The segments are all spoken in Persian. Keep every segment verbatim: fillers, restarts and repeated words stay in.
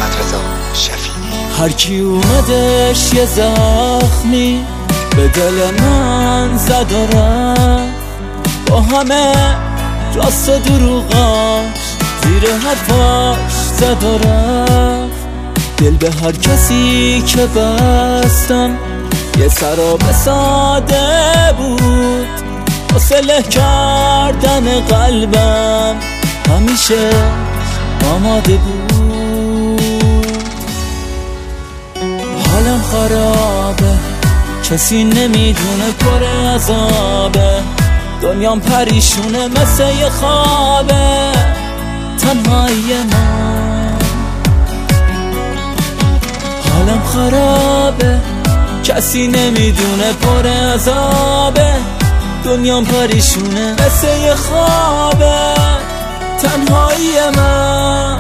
محمد رضا شفیعی. هر کی اومدش یه زخمی به دل من زد و رفت، با همه راست و دروغاش زیر حرفاش زد و رفت. دل به هر کسی که بستم یه سراب ساده بود، واسه له کردن قلبم همیشه آماده بود. حالم خرابه، کسی نمیدونه پر عذابه، دنیام پریشونه مثل یه خوابه، تنهایی من. حالم خرابه، کسی نمیدونه پر عذابه، دنیام پریشونه مثل یه خوابه، تنهایی من.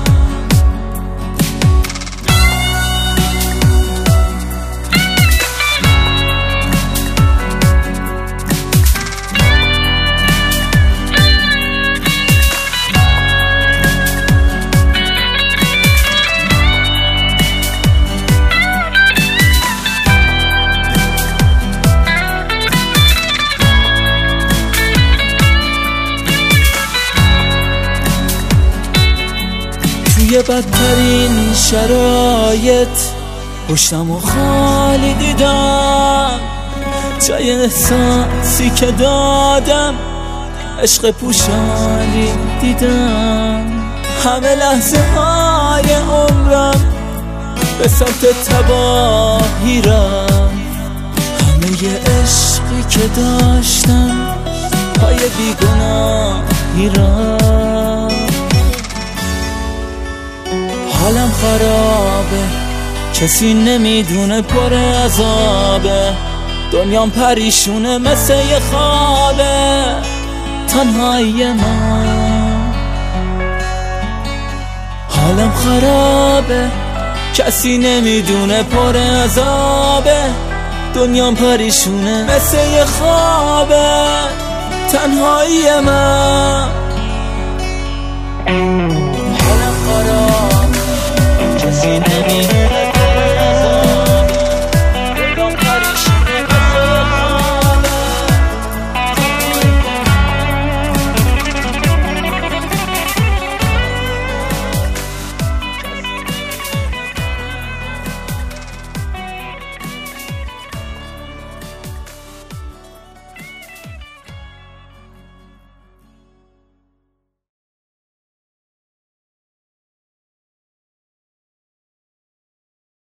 توی بدترین شرایط پشتم و خالی دیدم، جای احساسی که دادم عشق پوشانی دیدم. همه لحظه های عمرم به سمت تباهی رفت، همه ی عشقی که داشتم پای بیگناهی رفت. حالم خرابه، کسی نمیدونه پر عذابه، دنیام پریشونه مثل یه خوابه، تنهایی من. حالم خرابه، کسی نمیدونه پر عذابه، دنیام پریشونه مثل یه خوابه، تنهایی من.